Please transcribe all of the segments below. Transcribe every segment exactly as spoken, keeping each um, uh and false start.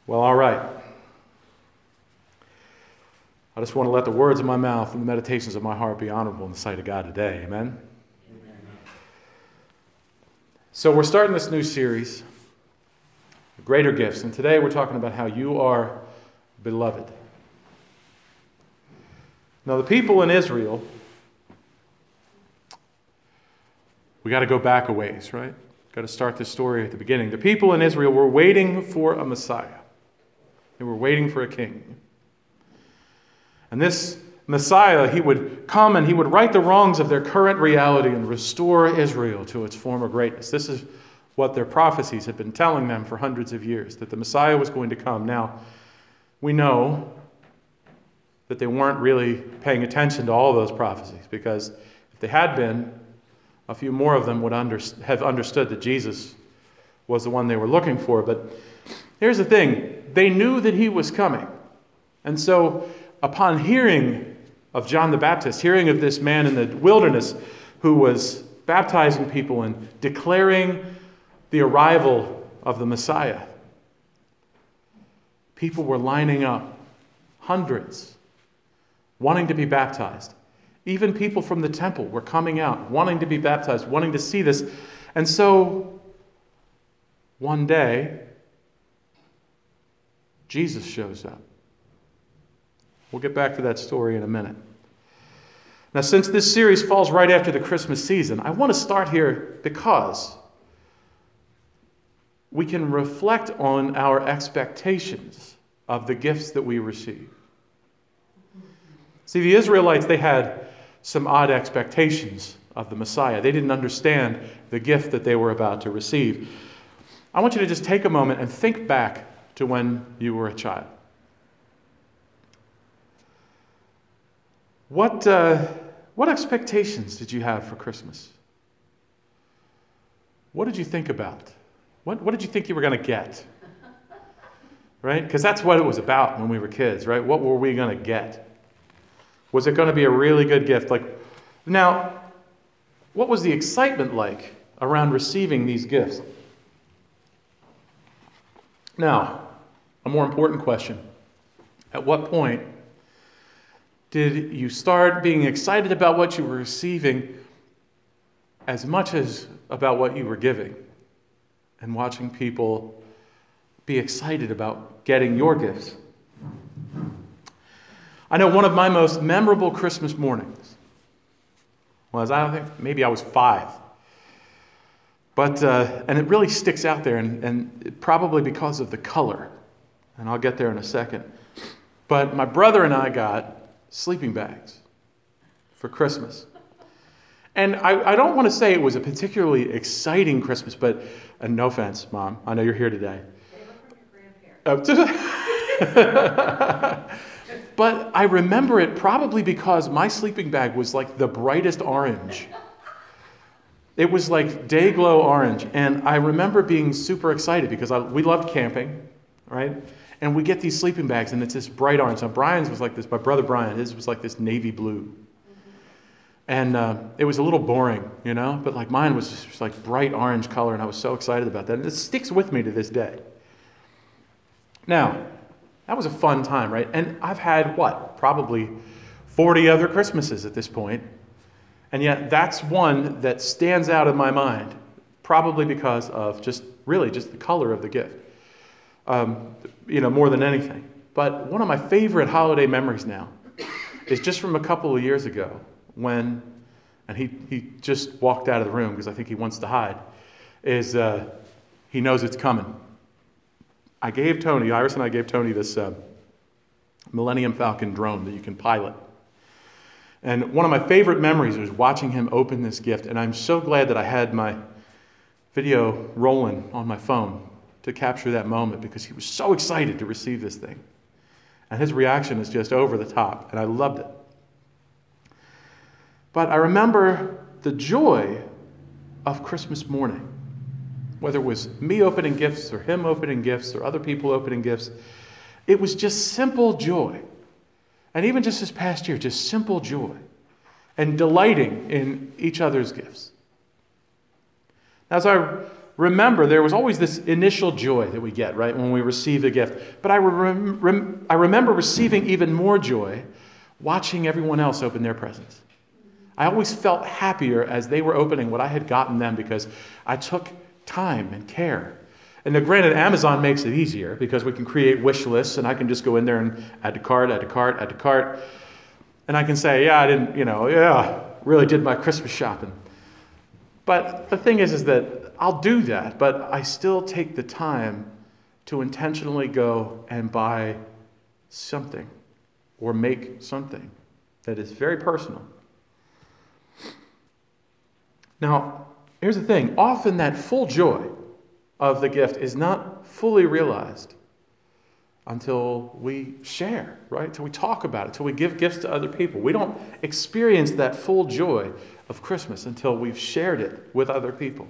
Well, all right. I just want to let the words of my mouth and the meditations of my heart be honorable in the sight of God today. Amen? Amen. So we're starting this new series, Greater Gifts, and today we're talking about how you are beloved. Now, the people in Israel, we got to go back a ways, right? Got to start this story at the beginning. The people in Israel were waiting for a Messiah. They were waiting for a king. And this Messiah, he would come and he would right the wrongs of their current reality and restore Israel to its former greatness. This is what their prophecies had been telling them for hundreds of years, that the Messiah was going to come. Now, we know that they weren't really paying attention to all those prophecies, because if they had been, a few more of them would under, have understood that Jesus was the one they were looking for. But here's the thing. They knew that he was coming. And so upon hearing of John the Baptist, hearing of this man in the wilderness who was baptizing people and declaring the arrival of the Messiah, people were lining up, hundreds, wanting to be baptized. Even people from the temple were coming out, wanting to be baptized, wanting to see this. And so, one day, Jesus shows up. We'll get back to that story in a minute. Now, since this series falls right after the Christmas season, I want to start here because we can reflect on our expectations of the gifts that we receive. See, the Israelites, they had some odd expectations of the Messiah. They didn't understand the gift that they were about to receive. I want you to just take a moment and think back to when you were a child. What, uh, what expectations did you have for Christmas? What did you think about? What, what did you think you were going to get? Right? Because that's what it was about when we were kids, right? What were we going to get? Was it going to be a really good gift? Like, now, what was the excitement like around receiving these gifts? Now, a more important question. At what point did you start being excited about what you were receiving as much as about what you were giving? And watching people be excited about getting your gifts. I know one of my most memorable Christmas mornings was, I don't think, maybe I was five. But, uh, and it really sticks out there, and, and probably because of the color. And I'll get there in a second. But my brother and I got sleeping bags for Christmas. And I, I don't want to say it was a particularly exciting Christmas, but, and no offense, Mom, I know you're here today. They look like your grandparents. But I remember it probably because my sleeping bag was like the brightest orange. It was like day glow orange. And I remember being super excited because I, we loved camping, right? And we get these sleeping bags and it's this bright orange. Now Brian's was like this, my brother Brian, his was like this navy blue. Mm-hmm. And uh, it was a little boring, you know? But like mine was just like bright orange color, and I was so excited about that. And it sticks with me to this day. Now, that was a fun time, right? And I've had, what, probably forty other Christmases at this point. And yet that's one that stands out in my mind, probably because of just, really, just the color of the gift. Um, you know, more than anything. But one of my favorite holiday memories now is just from a couple of years ago when, and he, he just walked out of the room because I think he wants to hide, is uh, he knows it's coming. I gave Tony, Iris and I gave Tony this uh, Millennium Falcon drone that you can pilot. And one of my favorite memories was watching him open this gift. And I'm so glad that I had my video rolling on my phone to capture that moment, because he was so excited to receive this thing. And his reaction is just over the top. And I loved it. But I remember the joy of Christmas morning. Whether it was me opening gifts or him opening gifts or other people opening gifts, it was just simple joy. And even just this past year, just simple joy and delighting in each other's gifts. As I remember, there was always this initial joy that we get, right, when we receive a gift. But I, rem- rem- I remember receiving even more joy watching everyone else open their presents. I always felt happier as they were opening what I had gotten them because I took time and care. And now, granted, Amazon makes it easier because we can create wish lists and I can just go in there and add to cart, add to cart, add to cart. And I can say, yeah, I didn't, you know, yeah, really did my Christmas shopping. But the thing is, is that I'll do that, but I still take the time to intentionally go and buy something or make something that is very personal. Now, here's the thing. Often that full joy of the gift is not fully realized until we share, right? Until we talk about it, until we give gifts to other people. We don't experience that full joy of Christmas until we've shared it with other people.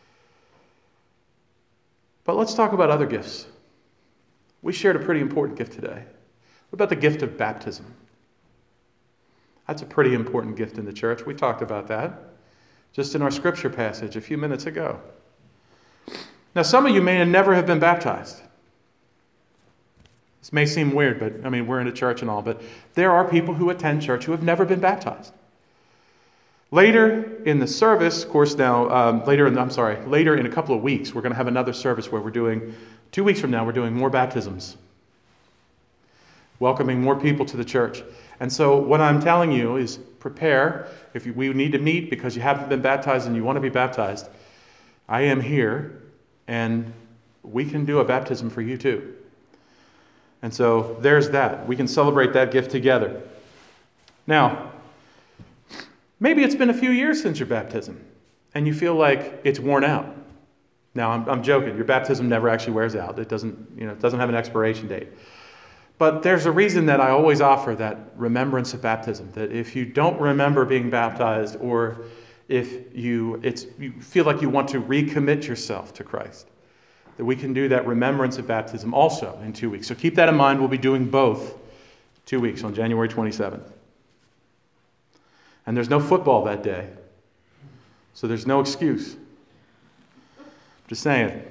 But let's talk about other gifts. We shared a pretty important gift today. What about the gift of baptism? That's a pretty important gift in the church. We talked about that just in our scripture passage a few minutes ago. Now, some of you may never have been baptized. This may seem weird, but I mean, we're in a church and all, but there are people who attend church who have never been baptized. Later in the service, of course, now, um, later in, I'm sorry, later in a couple of weeks, we're going to have another service where we're doing, two weeks from now, we're doing more baptisms, welcoming more people to the church. And so what I'm telling you is prepare. If you, we need to meet because you haven't been baptized and you want to be baptized, I am here. And we can do a baptism for you too. And so there's that. We can celebrate that gift together. Now, maybe it's been a few years since your baptism, and you feel like it's worn out. Now, I'm, I'm joking. Your baptism never actually wears out. It doesn't, you know, it doesn't have an expiration date. But there's a reason that I always offer that remembrance of baptism, that if you don't remember being baptized, or if you it's you feel like you want to recommit yourself to Christ, that we can do that remembrance of baptism also in two weeks. So keep that in mind. We'll be doing both two weeks on January twenty-seventh. And there's no football that day, so there's no excuse. Just saying.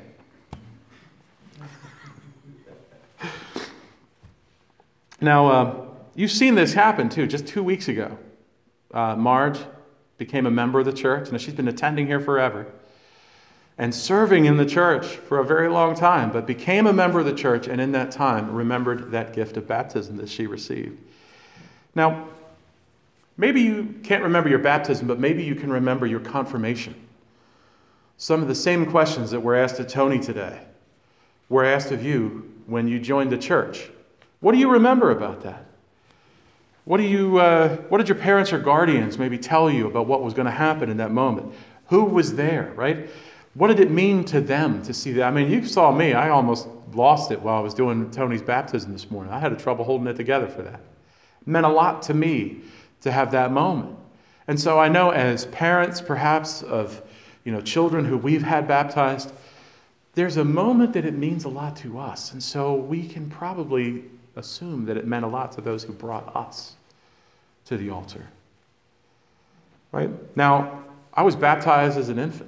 Now, uh, you've seen this happen too. Just two weeks ago, uh, Marge became a member of the church. Now, she's been attending here forever and serving in the church for a very long time, but became a member of the church, and in that time remembered that gift of baptism that she received. Now, maybe you can't remember your baptism, but maybe you can remember your confirmation. Some of the same questions that were asked of Tony today were asked of you when you joined the church. What do you remember about that? What do you? Uh, what did your parents or guardians maybe tell you about what was going to happen in that moment? Who was there, right? What did it mean to them to see that? I mean, you saw me. I almost lost it while I was doing Tony's baptism this morning. I had trouble holding it together for that. It meant a lot to me to have that moment. And so I know as parents, perhaps, of you know children who we've had baptized, there's a moment that it means a lot to us. And so we can probably assume that it meant a lot to those who brought us to the altar. Right? Now, I was baptized as an infant.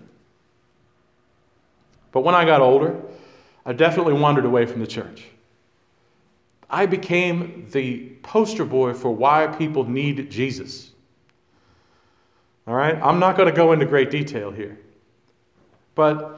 But when I got older, I definitely wandered away from the church. I became the poster boy for why people need Jesus. All right? I'm not going to go into great detail here. But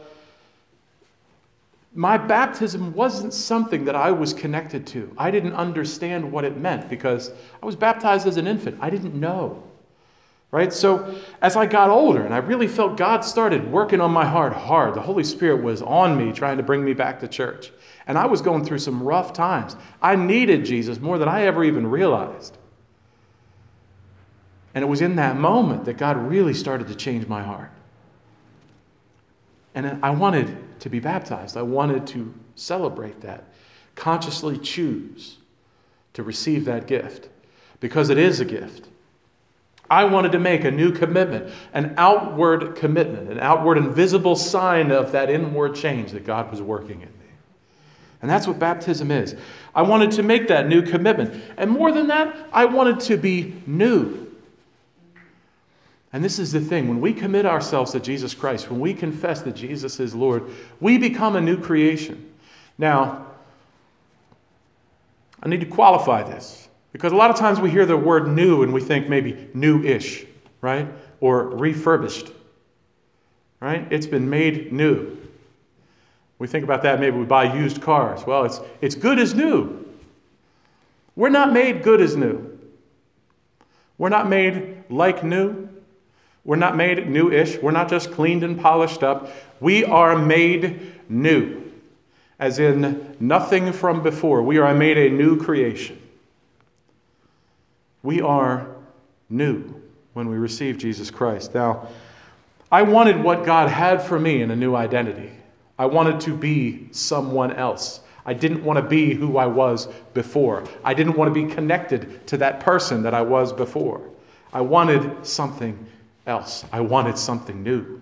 my baptism wasn't something that I was connected to. I didn't understand what it meant because I was baptized as an infant. I didn't know. Right? So as I got older and I really felt God started working on my heart hard, the Holy Spirit was on me trying to bring me back to church. And I was going through some rough times. I needed Jesus more than I ever even realized. And it was in that moment that God really started to change my heart. And I wanted to be baptized. I wanted to celebrate that, consciously choose to receive that gift because it is a gift. I wanted to make a new commitment, an outward commitment, an outward and visible sign of that inward change that God was working in me. And that's what baptism is. I wanted to make that new commitment. And more than that, I wanted to be new. And this is the thing. When we commit ourselves to Jesus Christ, when we confess that Jesus is Lord, we become a new creation. Now, I need to qualify this, because a lot of times we hear the word new and we think maybe new-ish, right? Or refurbished, right? It's been made new. We think about that, maybe we buy used cars. Well, it's, it's good as new. We're not made good as new. We're not made like new. We're not made new-ish. We're not just cleaned and polished up. We are made new. As in nothing from before. We are made a new creation. We are new when we receive Jesus Christ. Now, I wanted what God had for me in a new identity. I wanted to be someone else. I didn't want to be who I was before. I didn't want to be connected to that person that I was before. I wanted something else. I wanted something new.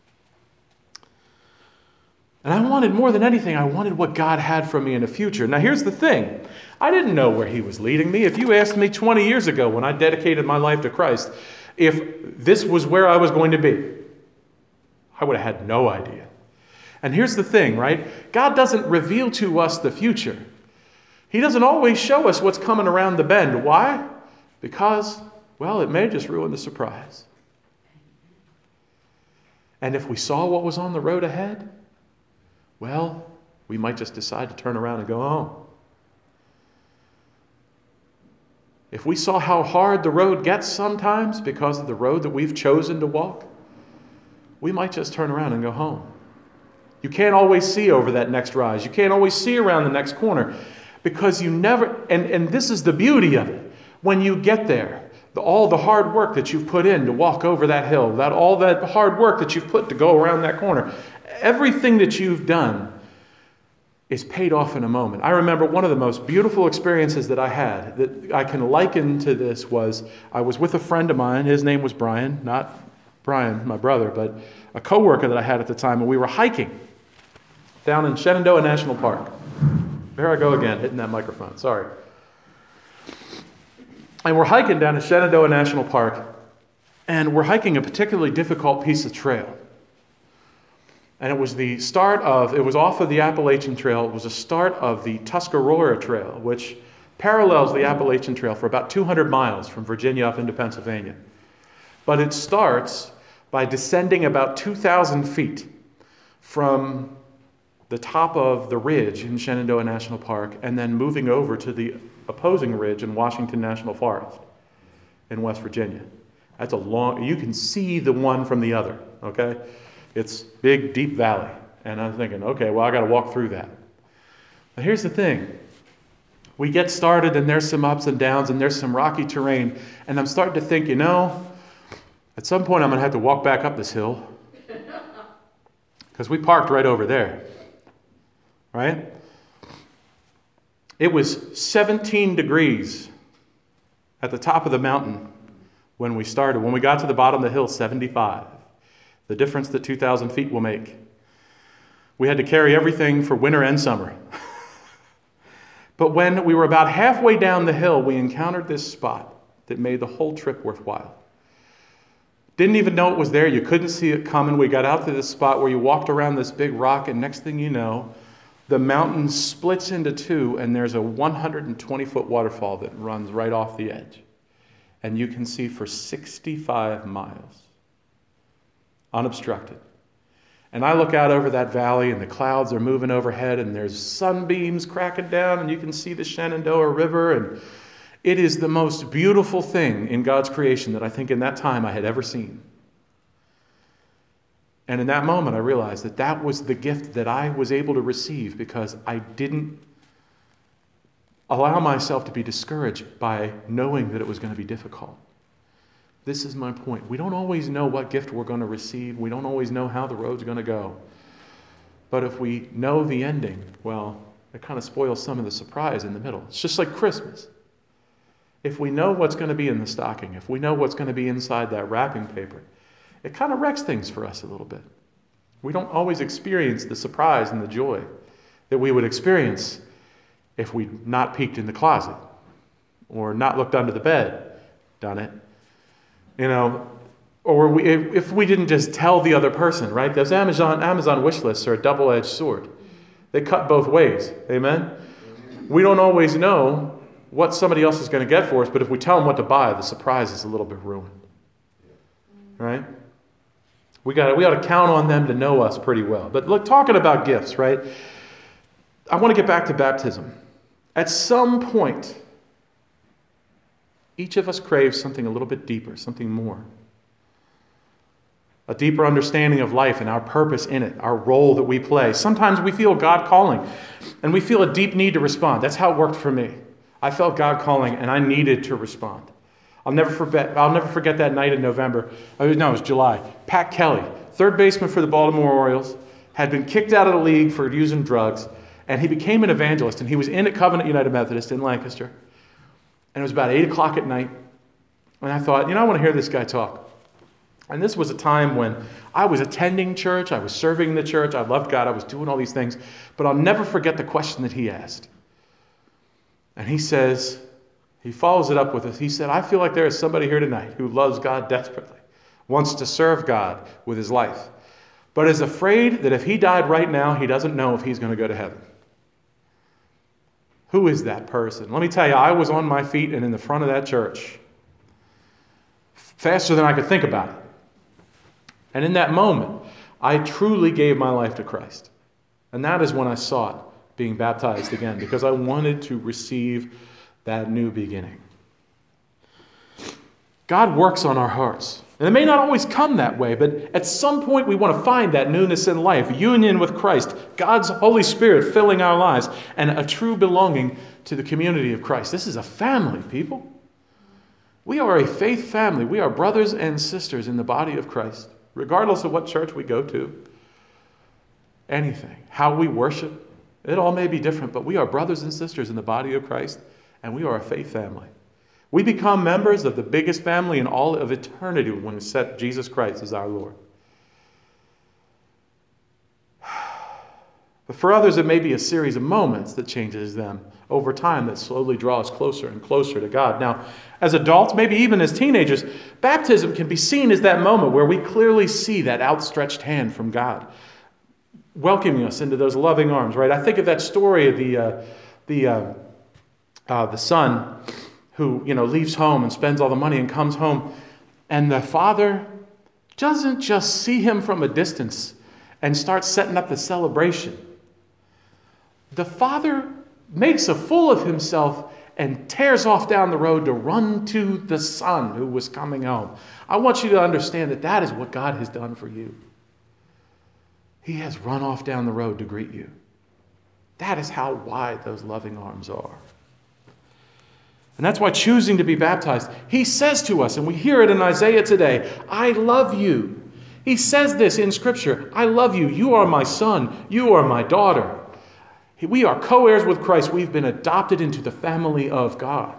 And I wanted more than anything, I wanted what God had for me in the future. Now here's the thing. I didn't know where he was leading me. If you asked me twenty years ago when I dedicated my life to Christ, if this was where I was going to be, I would have had no idea. And here's the thing, right? God doesn't reveal to us the future. He doesn't always show us what's coming around the bend. Why? Because, well, it may just ruin the surprise. And if we saw what was on the road ahead, well, we might just decide to turn around and go home. If we saw how hard the road gets sometimes because of the road that we've chosen to walk, we might just turn around and go home. You can't always see over that next rise. You can't always see around the next corner because you never, and, and this is the beauty of it. When you get there, the, all the hard work that you've put in to walk over that hill, that all that hard work that you've put to go around that corner, everything that you've done is paid off in a moment. I remember one of the most beautiful experiences that I had that I can liken to this was I was with a friend of mine. His name was Brian, not Brian, my brother, but a coworker that I had at the time, and we were hiking down in Shenandoah National Park. There I go again, hitting that microphone. Sorry. And we're hiking down in Shenandoah National Park, and we're hiking a particularly difficult piece of trail. And it was the start of, it was off of the Appalachian Trail. It was the start of the Tuscarora Trail, which parallels the Appalachian Trail for about two hundred miles from Virginia up into Pennsylvania. But it starts by descending about two thousand feet from the top of the ridge in Shenandoah National Park and then moving over to the opposing ridge in Washington National Forest in West Virginia. That's a long, you can see the one from the other, okay? It's big, deep valley. And I'm thinking, okay, well, I got to walk through that. But here's the thing. We get started, and there's some ups and downs, and there's some rocky terrain. And I'm starting to think, you know, at some point I'm going to have to walk back up this hill. Because we parked right over there. Right? It was seventeen degrees at the top of the mountain when we started. When we got to the bottom of the hill, seventy-five. The difference that two thousand feet will make. We had to carry everything for winter and summer. But when we were about halfway down the hill, we encountered this spot that made the whole trip worthwhile. Didn't even know it was there. You couldn't see it coming. We got out to this spot where you walked around this big rock, and next thing you know, the mountain splits into two, and there's a one hundred twenty foot waterfall that runs right off the edge. And you can see for sixty-five miles. Unobstructed. And I look out over that valley, and the clouds are moving overhead, and there's sunbeams cracking down, and you can see the Shenandoah River, and it is the most beautiful thing in God's creation that I think in that time I had ever seen. And in that moment, I realized that that was the gift that I was able to receive because I didn't allow myself to be discouraged by knowing that it was going to be difficult. This is my point. We don't always know what gift we're going to receive. We don't always know how the road's going to go. But if we know the ending, well, it kind of spoils some of the surprise in the middle. It's just like Christmas. If we know what's going to be in the stocking, if we know what's going to be inside that wrapping paper, it kind of wrecks things for us a little bit. We don't always experience the surprise and the joy that we would experience if we'd not peeked in the closet or not looked under the bed, done it. You know, Or we, if we didn't just tell the other person, right? Those Amazon, Amazon wish lists are a double-edged sword. They cut both ways. Amen? We don't always know what somebody else is going to get for us, but if we tell them what to buy, the surprise is a little bit ruined. Right? We got we ought to count on them to know us pretty well. But look, talking about gifts, right? I want to get back to baptism. At some point, each of us craves something a little bit deeper, something more. A deeper understanding of life and our purpose in it, our role that we play. Sometimes we feel God calling, and we feel a deep need to respond. That's how it worked for me. I felt God calling, and I needed to respond. I'll never forget, I'll never forget that night in November. No, it was July. Pat Kelly, third baseman for the Baltimore Orioles, had been kicked out of the league for using drugs, and he became an evangelist, and he was in at Covenant United Methodist in Lancaster. And it was about eight o'clock at night, and I thought, you know, I want to hear this guy talk. And this was a time when I was attending church, I was serving the church, I loved God, I was doing all these things, but I'll never forget the question that he asked. And he says, he follows it up with this. He said, I feel like there is somebody here tonight who loves God desperately, wants to serve God with his life, but is afraid that if he died right now, he doesn't know if he's going to go to heaven. Who is that person? Let me tell you, I was on my feet and in the front of that church faster than I could think about it. And in that moment, I truly gave my life to Christ. And that is when I sought being baptized again, because I wanted to receive that new beginning. God works on our hearts. And it may not always come that way, but at some point we want to find that newness in life, union with Christ, God's Holy Spirit filling our lives, and a true belonging to the community of Christ. This is a family, people. We are a faith family. We are brothers and sisters in the body of Christ. Regardless of what church we go to, anything, how we worship, it all may be different, but we are brothers and sisters in the body of Christ, and we are a faith family. We become members of the biggest family in all of eternity when we set Jesus Christ as our Lord. But for others, it may be a series of moments that changes them over time that slowly draw us closer and closer to God. Now, as adults, maybe even as teenagers, baptism can be seen as that moment where we clearly see that outstretched hand from God, welcoming us into those loving arms, right? I think of that story of the uh, the uh, uh, the son who, you know, leaves home and spends all the money and comes home, and the father doesn't just see him from a distance and start setting up the celebration. The father makes a fool of himself and tears off down the road to run to the son who was coming home. I want you to understand that that is what God has done for you. He has run off down the road to greet you. That is how wide those loving arms are. And that's why choosing to be baptized, he says to us, and we hear it in Isaiah today, I love you. He says this in Scripture, I love you. You are my son. You are my daughter. We are co-heirs with Christ. We've been adopted into the family of God.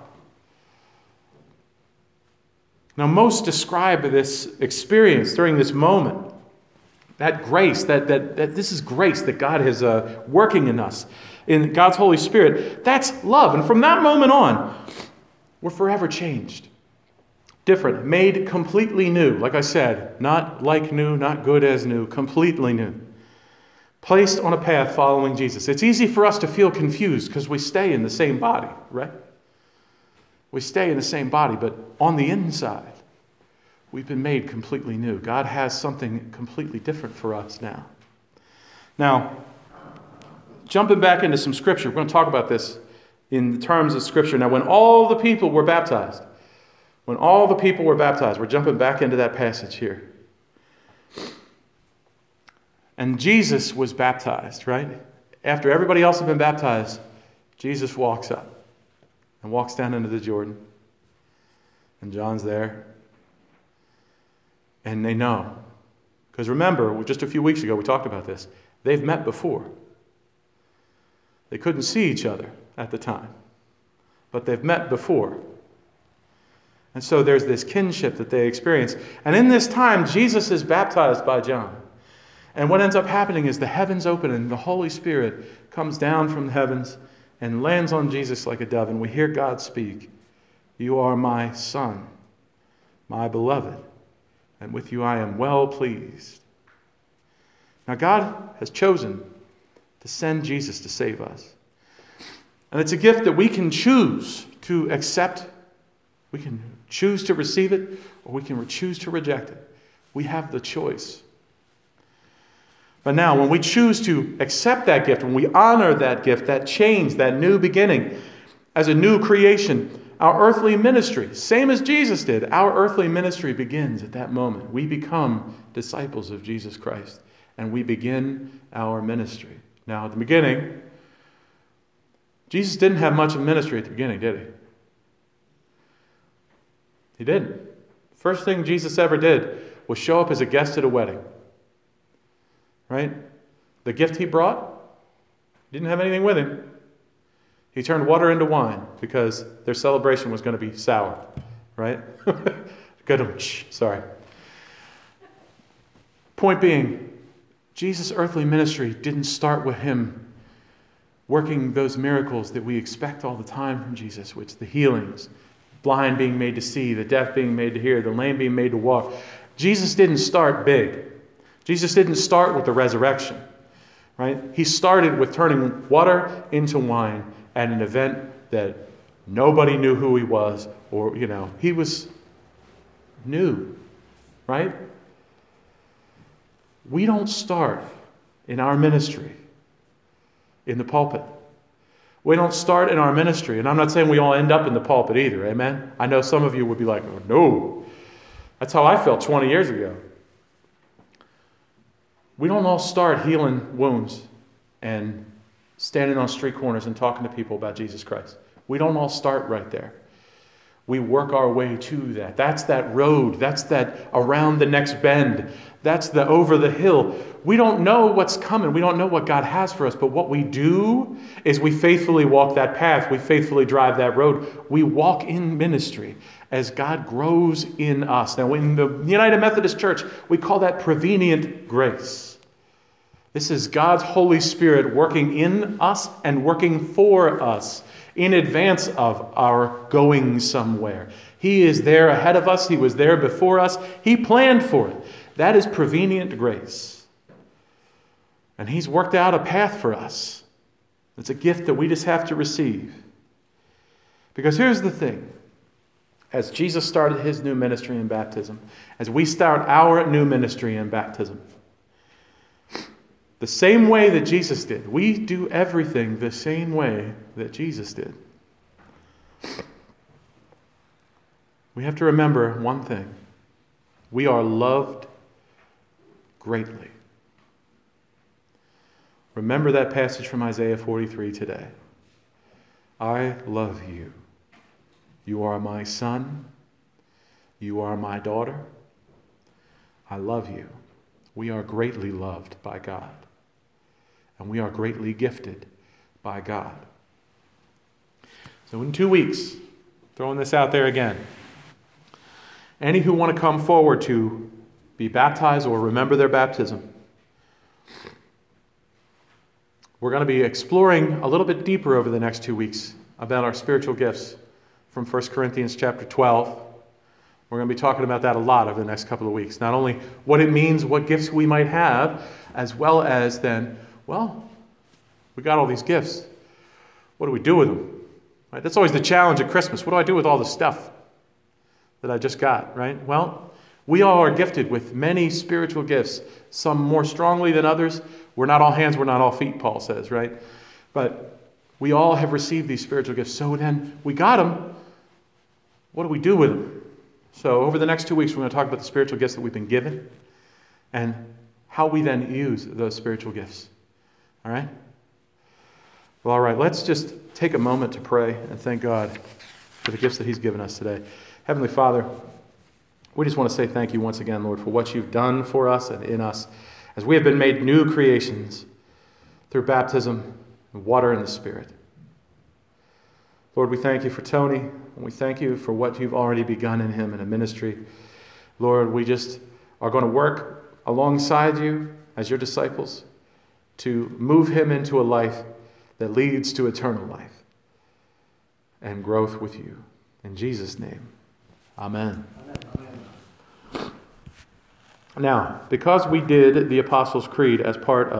Now, most describe this experience during this moment, that grace, that, that, that this is grace that God is uh, working in us, in God's Holy Spirit. That's love. And from that moment on, we're forever changed. Different, made completely new. Like I said, not like new, not good as new, completely new. Placed on a path following Jesus. It's easy for us to feel confused because we stay in the same body, right? We stay in the same body, but on the inside, we've been made completely new. God has something completely different for us now. Now, jumping back into some Scripture, we're going to talk about this in terms of Scripture. Now, when all the people were baptized, when all the people were baptized, we're jumping back into that passage here. And Jesus was baptized, right? After everybody else had been baptized, Jesus walks up and walks down into the Jordan. And John's there. And they know. Because remember, just a few weeks ago we talked about this. They've met before. They couldn't see each other at the time. But they've met before. And so there's this kinship that they experience. And in this time, Jesus is baptized by John. And what ends up happening is the heavens open and the Holy Spirit comes down from the heavens and lands on Jesus like a dove. And we hear God speak, you are my son, my beloved. and with you I am well pleased. Now God has chosen to send Jesus to save us. And it's a gift that we can choose to accept. We can choose to receive it, or we can choose to reject it. We have the choice. But now, when we choose to accept that gift, when we honor that gift, that change, that new beginning, as a new creation, our earthly ministry, same as Jesus did, our earthly ministry begins at that moment. We become disciples of Jesus Christ, and we begin our ministry. Now, at the beginning, Jesus didn't have much of ministry at the beginning, did he? He didn't. First thing Jesus ever did was show up as a guest at a wedding. Right? The gift he brought, he didn't have anything with him. He turned water into wine because their celebration was going to be sour. Right? Good. Sorry. Point being, Jesus' earthly ministry didn't start with him working those miracles that we expect all the time from Jesus, which the healings, blind being made to see, the deaf being made to hear, the lame being made to walk. Jesus didn't start big. Jesus didn't start with the resurrection, right? He started with turning water into wine at an event that nobody knew who he was, or, you know, he was new, right? We don't start in our ministry in the pulpit. We don't start in our ministry, and I'm not saying we all end up in the pulpit either, amen? I know some of you would be like, oh, no, that's how I felt twenty years ago. We don't all start healing wounds and standing on street corners and talking to people about Jesus Christ. We don't all start right there. We work our way to that. That's that road. That's that around the next bend. That's the over the hill. We don't know what's coming. We don't know what God has for us. But what we do is we faithfully walk that path. We faithfully drive that road. We walk in ministry as God grows in us. Now, in the United Methodist Church, we call that prevenient grace. This is God's Holy Spirit working in us and working for us in advance of our going somewhere. He is there ahead of us. He was there before us. He planned for it. That is prevenient grace. And he's worked out a path for us. It's a gift that we just have to receive. Because here's the thing. As Jesus started his new ministry in baptism, as we start our new ministry in baptism, the same way that Jesus did, we do everything the same way that Jesus did. We have to remember one thing. We are loved greatly. Remember that passage from Isaiah forty-three today. I love you. You are my son. You are my daughter. I love you. We are greatly loved by God. And we are greatly gifted by God. So in two weeks, throwing this out there again, any who want to come forward to be baptized or remember their baptism, we're going to be exploring a little bit deeper over the next two weeks about our spiritual gifts from First Corinthians chapter twelve. We're going to be talking about that a lot over the next couple of weeks. Not only what it means, what gifts we might have, as well as then, well, we got all these gifts. What do we do with them? Right? That's always the challenge at Christmas. What do I do with all the stuff that I just got, right? Well, we all are gifted with many spiritual gifts, some more strongly than others. We're not all hands, we're not all feet, Paul says, right? But we all have received these spiritual gifts. So then we got them. What do we do with them? So over the next two weeks, we're going to talk about the spiritual gifts that we've been given and how we then use those spiritual gifts. All right? Well, all right, let's just take a moment to pray and thank God for the gifts that he's given us today. Heavenly Father, we just want to say thank you once again, Lord, for what you've done for us and in us as we have been made new creations through baptism, and water, and the Spirit. Lord, we thank you for Tony, and we thank you for what you've already begun in him in a ministry. Lord, we just are going to work alongside you as your disciples to move him into a life that leads to eternal life and growth with you. In Jesus' name, amen. Amen. Now, because we did the Apostles' Creed as part